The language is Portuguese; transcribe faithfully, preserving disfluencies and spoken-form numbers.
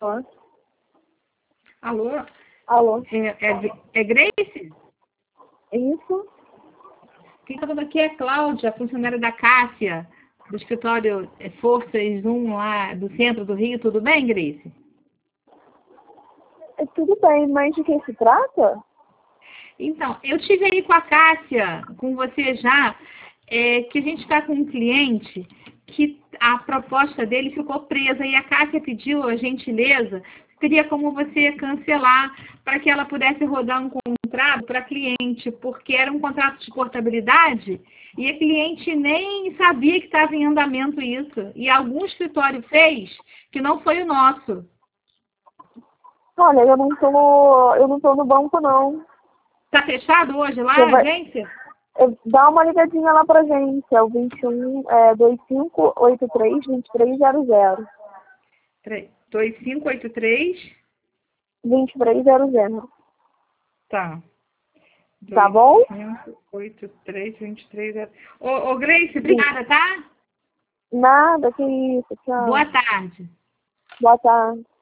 Ó. Alô? Alô? É, é, é Grace? Isso? Quem está falando aqui é Cláudia, funcionária da Cássia, do escritório é, Forças um lá do centro do Rio. Tudo bem, Grace? É, tudo bem, mas de que se trata? Então, eu tive aí com a Cássia, com você já, é, que a gente está com um cliente que a proposta dele ficou presa e a Cássia pediu a gentileza, teria como você cancelar para que ela pudesse rodar um contrato para cliente, porque era um contrato de portabilidade e a cliente nem sabia que estava em andamento isso. E algum escritório fez que não foi o nosso. Olha, eu não tô, eu não tô no banco, não. Está fechado hoje lá, Você a vai, agência? é, dá uma ligadinha lá pra gente, é o vinte e um, é, dois cinco oito três, vinte e três zero zero. dois cinco oito três. vinte e três zero zero. Tá. Tá bom? dois cinco oito três, vinte e três. Ô, ô, Grace, obrigada, tá? Nada, que isso, tchau. Boa tarde. Boa tarde.